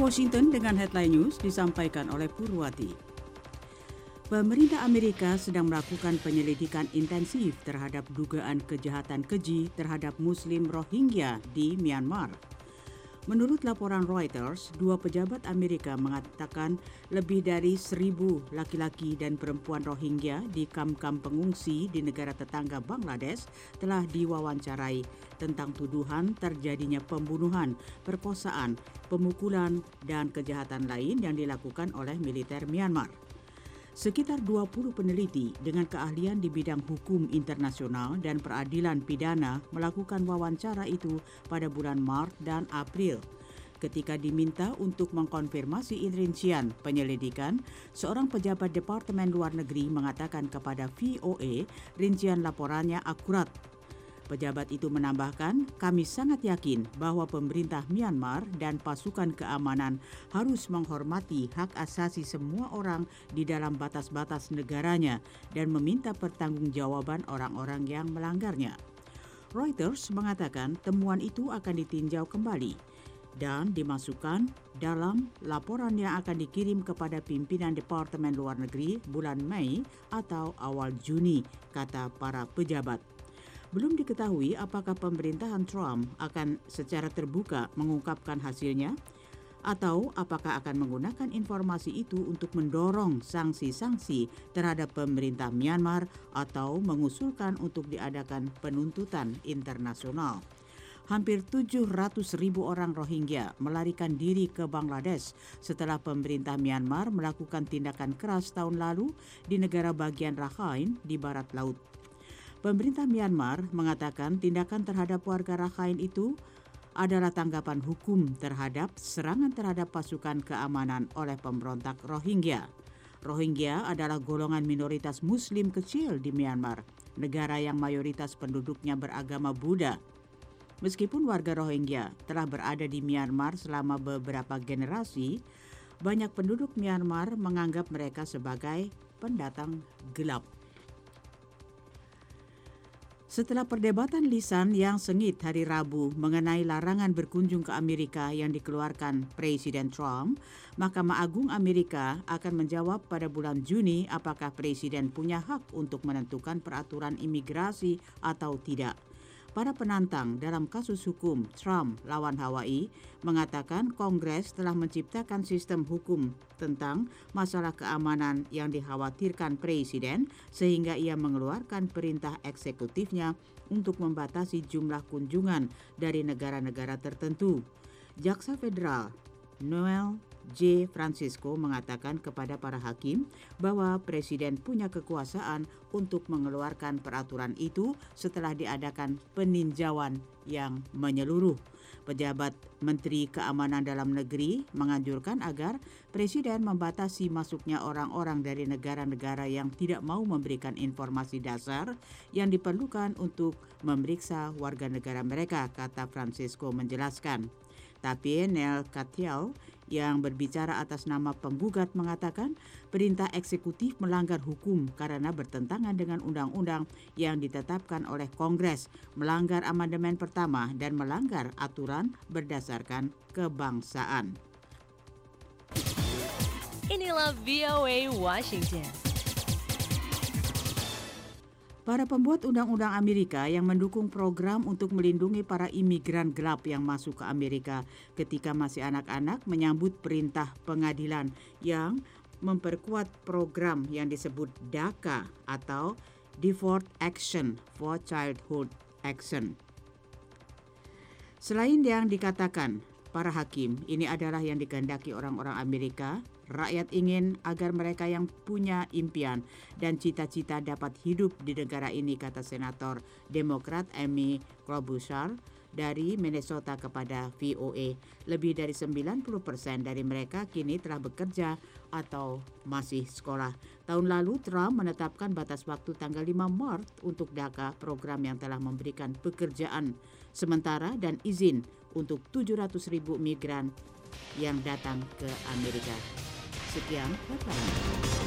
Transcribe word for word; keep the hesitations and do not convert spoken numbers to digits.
Washington dengan headline news disampaikan oleh Purwati. Pemerintah Amerika sedang melakukan penyelidikan intensif terhadap dugaan kejahatan keji terhadap Muslim Rohingya di Myanmar. Menurut laporan Reuters, dua pejabat Amerika mengatakan lebih dari seribu laki-laki dan perempuan Rohingya di kamp-kamp pengungsi di negara tetangga Bangladesh telah diwawancarai tentang tuduhan terjadinya pembunuhan, perkosaan, pemukulan, dan kejahatan lain yang dilakukan oleh militer Myanmar. Sekitar dua puluh peneliti dengan keahlian di bidang hukum internasional dan peradilan pidana melakukan wawancara itu pada bulan Maret dan April. Ketika diminta untuk mengkonfirmasi rincian penyelidikan, seorang pejabat Departemen Luar Negeri mengatakan kepada V O A rincian laporannya akurat. Pejabat itu menambahkan, kami sangat yakin bahwa pemerintah Myanmar dan pasukan keamanan harus menghormati hak asasi semua orang di dalam batas-batas negaranya dan meminta pertanggungjawaban orang-orang yang melanggarnya. Reuters mengatakan temuan itu akan ditinjau kembali dan dimasukkan dalam laporan yang akan dikirim kepada pimpinan Departemen Luar Negeri bulan Mei atau awal Juni, kata para pejabat. Belum diketahui apakah pemerintahan Trump akan secara terbuka mengungkapkan hasilnya atau apakah akan menggunakan informasi itu untuk mendorong sanksi-sanksi terhadap pemerintah Myanmar atau mengusulkan untuk diadakan penuntutan internasional. Hampir tujuh ratus ribu orang Rohingya melarikan diri ke Bangladesh setelah pemerintah Myanmar melakukan tindakan keras tahun lalu di negara bagian Rakhine di barat laut. Pemerintah Myanmar mengatakan tindakan terhadap warga Rakhine itu adalah tanggapan hukum terhadap serangan terhadap pasukan keamanan oleh pemberontak Rohingya. Rohingya adalah golongan minoritas Muslim kecil di Myanmar, negara yang mayoritas penduduknya beragama Buddha. Meskipun warga Rohingya telah berada di Myanmar selama beberapa generasi, banyak penduduk Myanmar menganggap mereka sebagai pendatang gelap. Setelah perdebatan lisan yang sengit hari Rabu mengenai larangan berkunjung ke Amerika yang dikeluarkan Presiden Trump, Mahkamah Agung Amerika akan menjawab pada bulan Juni apakah Presiden punya hak untuk menentukan peraturan imigrasi atau tidak. Para penantang dalam kasus hukum Trump lawan Hawaii mengatakan Kongres telah menciptakan sistem hukum tentang masalah keamanan yang dikhawatirkan Presiden sehingga ia mengeluarkan perintah eksekutifnya untuk membatasi jumlah kunjungan dari negara-negara tertentu. Jaksa Federal Noel J. Francisco mengatakan kepada para hakim bahwa Presiden punya kekuasaan untuk mengeluarkan peraturan itu setelah diadakan peninjauan yang menyeluruh. Pejabat Menteri Keamanan Dalam Negeri menganjurkan agar Presiden membatasi masuknya orang-orang dari negara-negara yang tidak mau memberikan informasi dasar yang diperlukan untuk memeriksa warga negara mereka, kata Francisco menjelaskan. Tapi Neil Katyal yang berbicara atas nama penggugat mengatakan perintah eksekutif melanggar hukum karena bertentangan dengan undang-undang yang ditetapkan oleh Kongres, melanggar amandemen pertama dan melanggar aturan berdasarkan kebangsaan. Inilah V O A Washington. Para pembuat undang-undang Amerika yang mendukung program untuk melindungi para imigran gelap yang masuk ke Amerika ketika masih anak-anak menyambut perintah pengadilan yang memperkuat program yang disebut DACA atau Deferred Action for Childhood Action. Selain yang dikatakan para hakim, ini adalah yang dikehendaki orang-orang Amerika. Rakyat ingin agar mereka yang punya impian dan cita-cita dapat hidup di negara ini, kata Senator Demokrat Amy Klobuchar dari Minnesota kepada V O A. Lebih dari sembilan puluh persen dari mereka kini telah bekerja atau masih sekolah. Tahun lalu Trump menetapkan batas waktu tanggal lima Maret untuk DACA, program yang telah memberikan pekerjaan sementara dan izin untuk tujuh ratus ribu migran yang datang ke Amerika. Sekian, headline.